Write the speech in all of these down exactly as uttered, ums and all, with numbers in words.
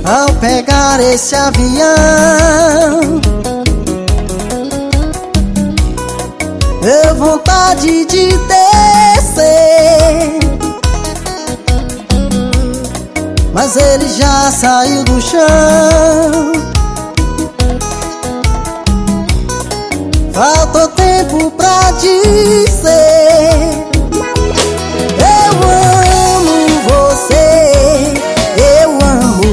ao pegar esse avião. Deu vontade de descer, mas ele já saiu do chão. Faltou tempo pra dizer: eu amo você, eu amo,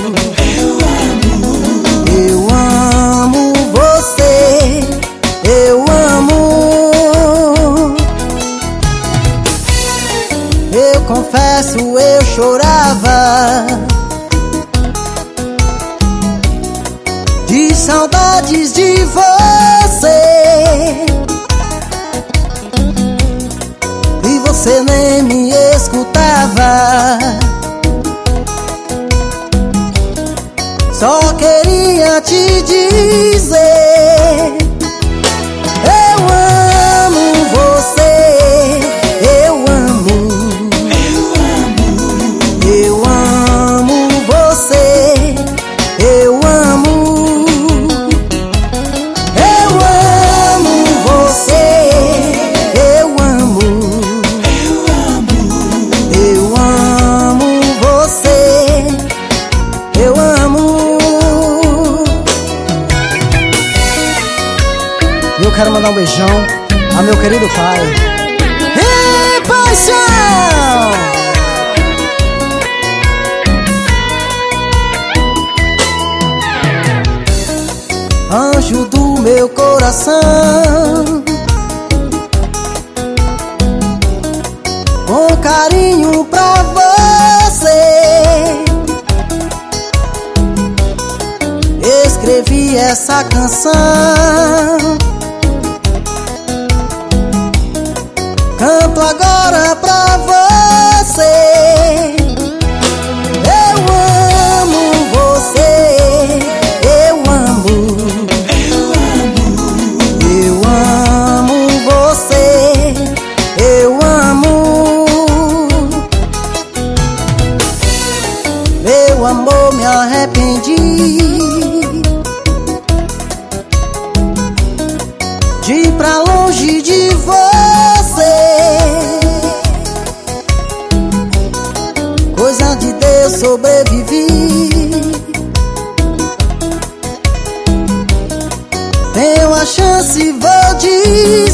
eu amo você, eu amo. Eu confesso, eu chorava de saudades de você, e você nem me escutava. Só queria te dizer: eu amo você, eu amo, eu amo você, eu amo, eu amo você, eu amo, eu amo você, eu amo. Eu quero mandar um beijão a meu querido pai. Ei, paixão! Anjo do meu coração, com carinho pra você, escrevi essa canção. Canto agora pra você. Eu amo você, eu amo, eu amo você, eu amo. Meu amor, me arrependi de ir pra longe de você. Coisa de Deus, sobrevivi. Tenho a chance, vou dizer: